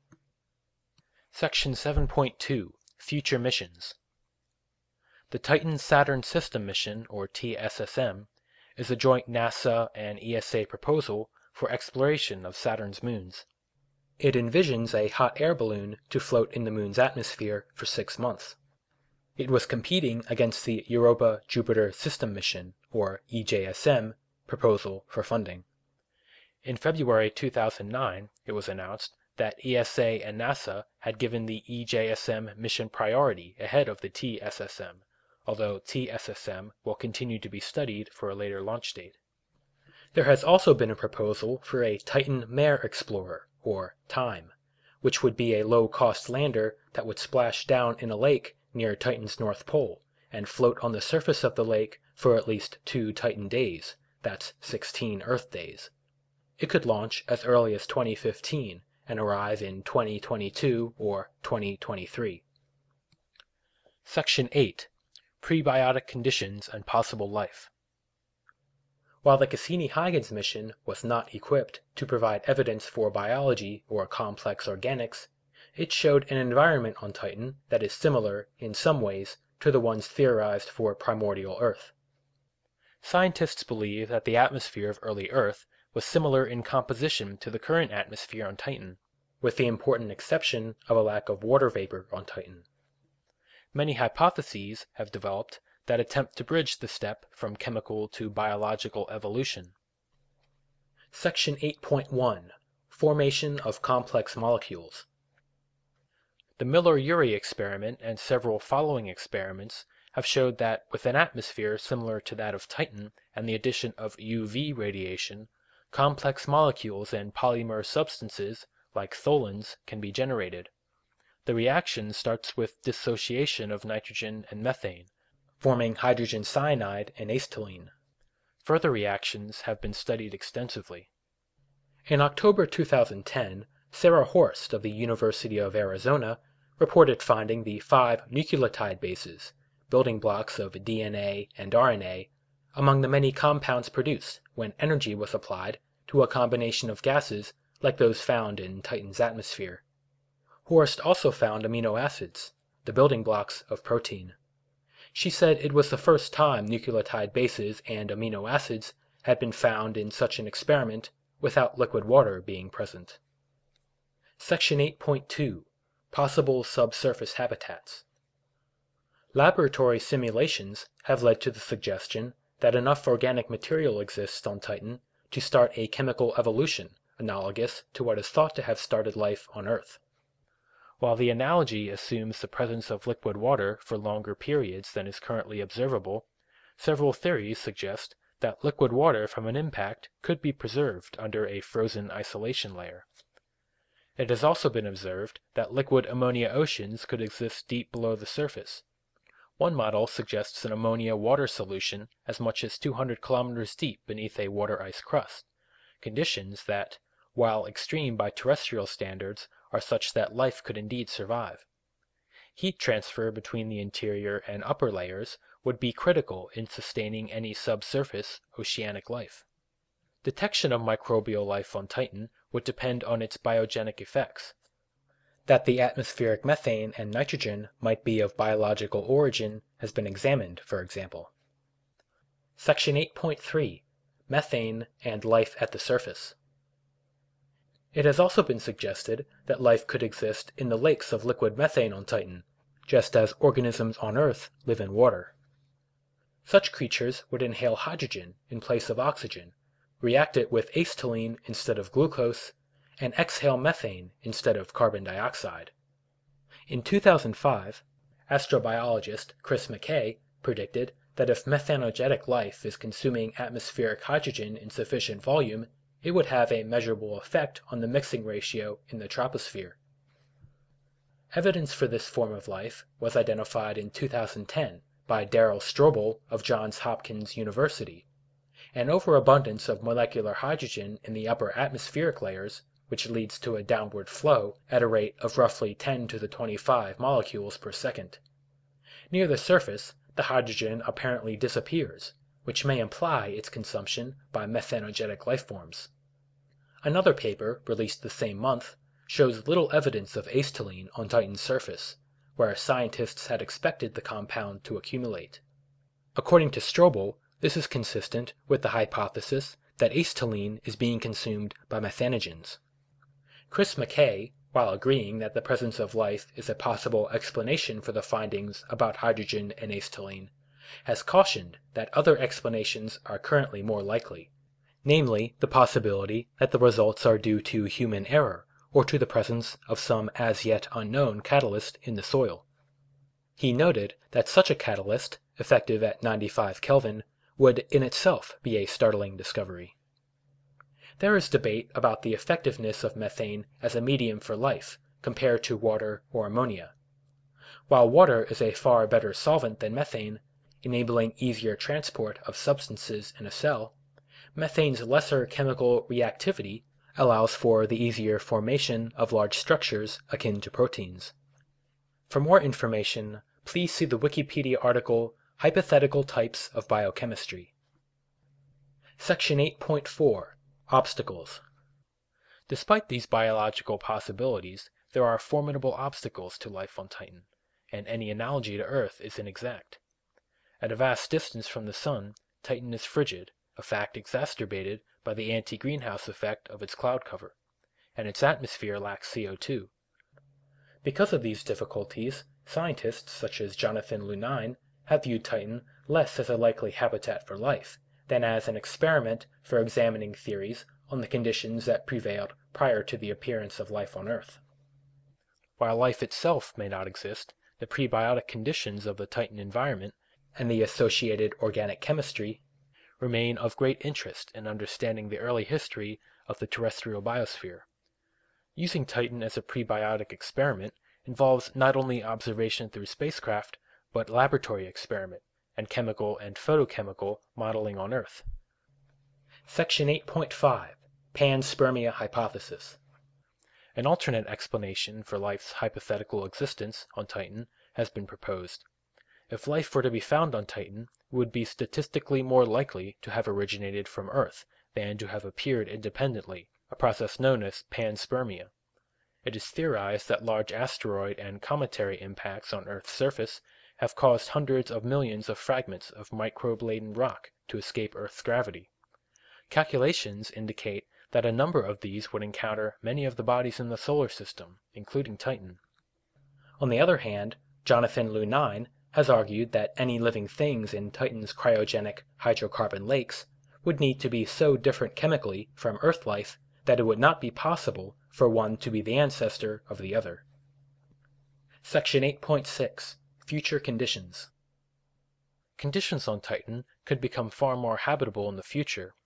Section 7.2 Future Missions. The Titan-Saturn System Mission, or TSSM, is a joint NASA and ESA proposal for exploration of Saturn's moons. It envisions a hot air balloon to float in the Moon's atmosphere for 6 months. It was competing against the Europa-Jupiter System Mission, or EJSM, proposal for funding. In February 2009, it was announced that ESA and NASA had given the EJSM mission priority ahead of the TSSM, although TSSM will continue to be studied for a later launch date. There has also been a proposal for a Titan Mare Explorer, or TIME, which would be a low-cost lander that would splash down in a lake near Titan's North Pole and float on the surface of the lake for at least 2 Titan days, that's 16 Earth days. It could launch as early as 2015 and arrive in 2022 or 2023. Section 8. Prebiotic Conditions and Possible Life. While the Cassini-Huygens mission was not equipped to provide evidence for biology or complex organics, It showed an environment on Titan that is similar, in some ways, to the ones theorized for primordial Earth. Scientists believe that the atmosphere of early Earth was similar in composition to the current atmosphere on Titan, with the important exception of a lack of water vapor on Titan. Many hypotheses have developed that attempt to bridge the step from chemical to biological evolution. Section 8.1 Formation of Complex Molecules. The Miller-Urey experiment and several following experiments have showed that with an atmosphere similar to that of Titan and the addition of UV radiation, complex molecules and polymer substances like tholins can be generated. The reaction starts with dissociation of nitrogen and methane, forming hydrogen cyanide and acetylene. Further reactions have been studied extensively. In October 2010, Sarah Horst of the University of Arizona reported finding the 5 nucleotide bases, building blocks of DNA and RNA, among the many compounds produced when energy was applied to a combination of gases like those found in Titan's atmosphere. Horst also found amino acids, the building blocks of protein. She said it was the first time nucleotide bases and amino acids had been found in such an experiment without liquid water being present. Section 8.2 Possible Subsurface Habitats. Laboratory simulations have led to the suggestion that enough organic material exists on Titan to start a chemical evolution analogous to what is thought to have started life on Earth. While the analogy assumes the presence of liquid water for longer periods than is currently observable, several theories suggest that liquid water from an impact could be preserved under a frozen isolation layer. It has also been observed that liquid ammonia oceans could exist deep below the surface. One model suggests an ammonia water solution as much as 200 kilometers deep beneath a water ice crust, conditions that, while extreme by terrestrial standards, are such that life could indeed survive. Heat transfer between the interior and upper layers would be critical in sustaining any subsurface oceanic life. Detection of microbial life on Titan would depend on its biogenic effects. That the atmospheric methane and nitrogen might be of biological origin has been examined, for example. Section 8.3 Methane and Life at the Surface. It has also been suggested that life could exist in the lakes of liquid methane on Titan, just as organisms on Earth live in water. Such creatures would inhale hydrogen in place of oxygen, react it with acetylene instead of glucose, and exhale methane instead of carbon dioxide. In 2005, astrobiologist Chris McKay predicted that if methanogenic life is consuming atmospheric hydrogen in sufficient volume, it would have a measurable effect on the mixing ratio in the troposphere. Evidence for this form of life was identified in 2010 by Daryl Strobel of Johns Hopkins University. An overabundance of molecular hydrogen in the upper atmospheric layers, which leads to a downward flow at a rate of roughly 10 to the 25 molecules per second. Near the surface, the hydrogen apparently disappears, which may imply its consumption by methanogenic lifeforms. Another paper, released the same month, shows little evidence of acetylene on Titan's surface, where scientists had expected the compound to accumulate. According to Strobel, this is consistent with the hypothesis that acetylene is being consumed by methanogens. Chris McKay, while agreeing that the presence of life is a possible explanation for the findings about hydrogen and acetylene, has cautioned that other explanations are currently more likely, namely the possibility that the results are due to human error or to the presence of some as yet unknown catalyst in the soil. He noted that such a catalyst, effective at 95 Kelvin, would in itself be a startling discovery. There is debate about the effectiveness of methane as a medium for life compared to water or ammonia. While water is a far better solvent than methane, enabling easier transport of substances in a cell, methane's lesser chemical reactivity allows for the easier formation of large structures akin to proteins. For more information, please see the Wikipedia article Hypothetical Types of Biochemistry. Section 8.4 Obstacles. Despite these biological possibilities, there are formidable obstacles to life on Titan, and any analogy to Earth is inexact. At a vast distance from the Sun, Titan is frigid, a fact exacerbated by the anti-greenhouse effect of its cloud cover, and its atmosphere lacks CO2. Because of these difficulties, scientists such as Jonathan Lunine have viewed Titan less as a likely habitat for life than as an experiment for examining theories on the conditions that prevailed prior to the appearance of life on Earth. While life itself may not exist, the prebiotic conditions of the Titan environment and the associated organic chemistry remain of great interest in understanding the early history of the terrestrial biosphere. Using Titan as a prebiotic experiment involves not only observation through spacecraft, but laboratory experiment and chemical and photochemical modeling on Earth. Section 8.5 Panspermia Hypothesis. An alternate explanation for life's hypothetical existence on Titan has been proposed. If life were to be found on Titan, it would be statistically more likely to have originated from Earth than to have appeared independently, a process known as panspermia. It is theorized that large asteroid and cometary impacts on Earth's surface have caused hundreds of millions of fragments of microbe-laden rock to escape Earth's gravity. Calculations indicate that a number of these would encounter many of the bodies in the solar system, including Titan. On the other hand, Jonathan Lunine has argued that any living things in Titan's cryogenic hydrocarbon lakes would need to be so different chemically from Earth life that it would not be possible for one to be the ancestor of the other. Section 8.6 Future Conditions. Conditions on Titan could become far more habitable in the future.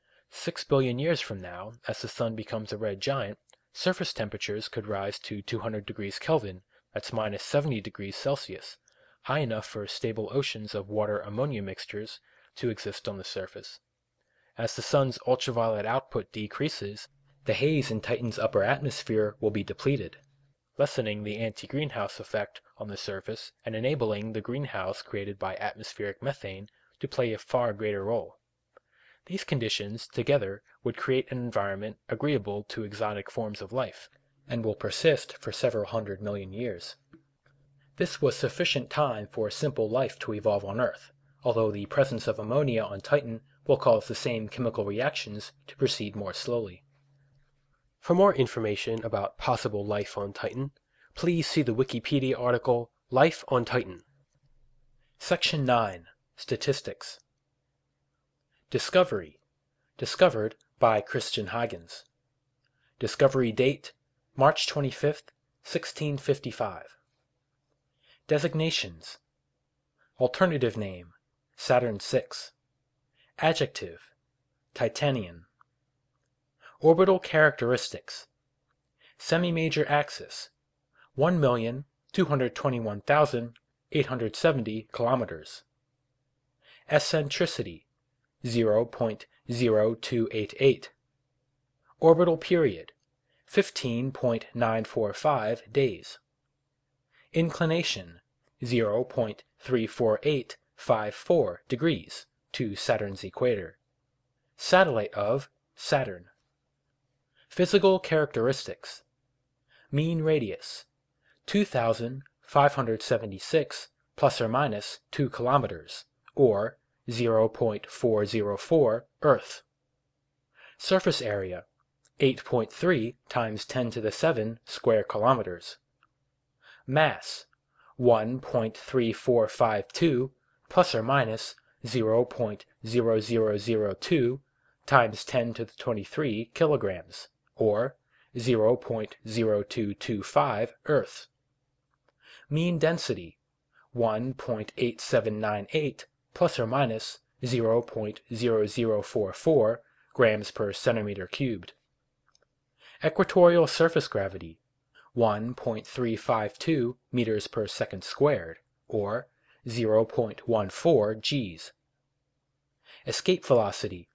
6 billion years from now, as the Sun becomes a red giant, surface temperatures could rise to 200 degrees Kelvin, that's minus 70 degrees Celsius, high enough for stable oceans of water-ammonia mixtures to exist on the surface. As the Sun's ultraviolet output decreases, the haze in Titan's upper atmosphere will be depleted, lessening the anti-greenhouse effect on the surface and enabling the greenhouse created by atmospheric methane to play a far greater role. These conditions together would create an environment agreeable to exotic forms of life, and will persist for several 100 million years. This was sufficient time for simple life to evolve on Earth, although the presence of ammonia on Titan will cause the same chemical reactions to proceed more slowly. For more information about possible life on Titan, please see the Wikipedia article Life on Titan. Section 9 Statistics. Discovery. Discovered by Christian Huygens. Discovery date March 25th, 1655. Designations. Alternative name Saturn VI. Adjective Titanian. Orbital characteristics. Semi-major axis 1,221,870 kilometers. Eccentricity 0.0288. Orbital period 15.945 days. Inclination 0.34854 degrees to Saturn's equator. Satellite of Saturn. Physical characteristics. Mean radius 2,576 plus or minus 2 kilometers, or 0.404 Earth. Surface area 8.3 times 10 to the 7 square kilometers. Mass 1.3452 plus or minus 0.0002 times 10 to the 23 kilograms, or 0.0225 Earth. Mean density 1.8798 plus or minus 0.0044 grams per centimeter cubed. Equatorial surface gravity 1.352 meters per second squared, or 0.14 Gs. Escape velocity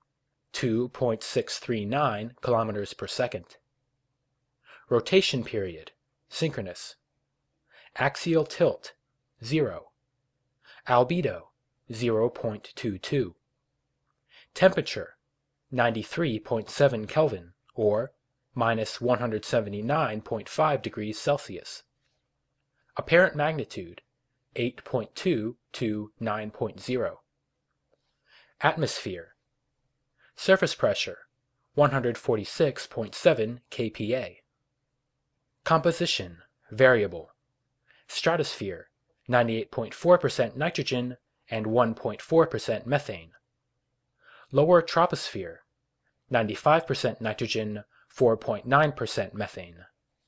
2.639 kilometers per second. Rotation period synchronous. Axial tilt 0. Albedo 0.22. Temperature 93.7 Kelvin, or minus 179.5 degrees Celsius. Apparent magnitude 8.2 to 9.0. Atmosphere. Surface pressure 146.7 kPa. Composition variable. Stratosphere 98.4% nitrogen and 1.4% methane. Lower troposphere 95% nitrogen, 4.9% methane.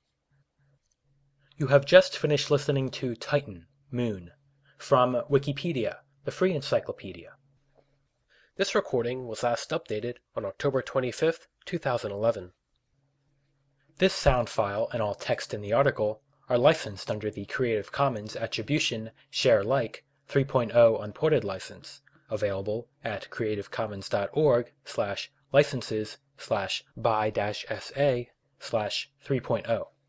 You have just finished listening to Titan, Moon, from Wikipedia, the free encyclopedia. This recording was last updated on October 25th, 2011. This sound file and all text in the article are licensed under the Creative Commons Attribution Share Alike 3.0 Unported license, available at creativecommons.org/licenses/by-sa/3.0.